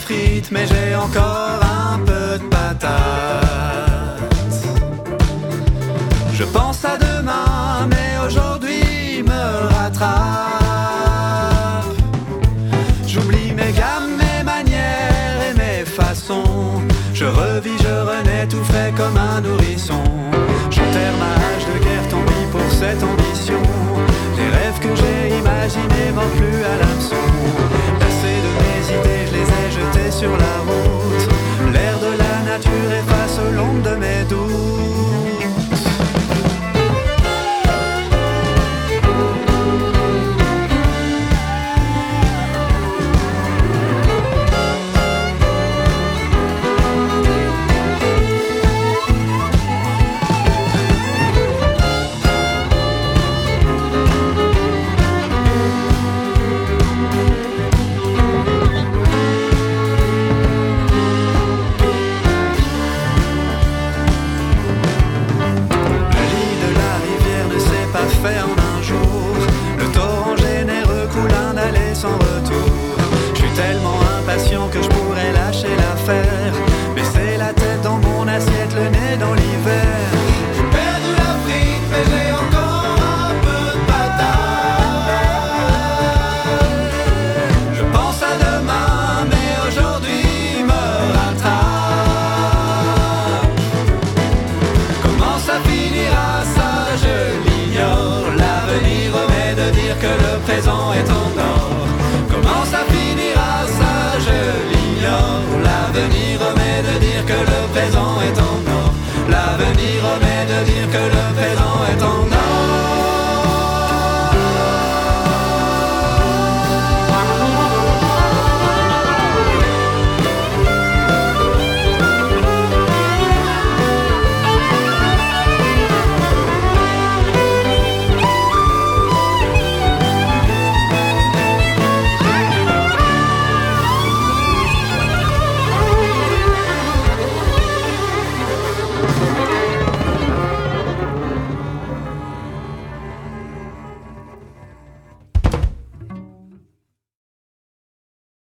frites, mais j'ai encore un peu de patates. Je pense à demain, mais aujourd'hui me rattrape. J'oublie mes gammes, mes manières et mes façons. Je revis, je renais tout frais comme un nourrisson. J'enterre ma hache de guerre, tant pis pour cette ambition. Les rêves que j'ai imaginés m'ont plus à l'hameçon. Lassé de mes idées, je les ai jetés sur la route. L'air de la nature efface l'ombre de mes doutes. Sans retour, je suis tellement impatient que je pourrais lâcher l'affaire.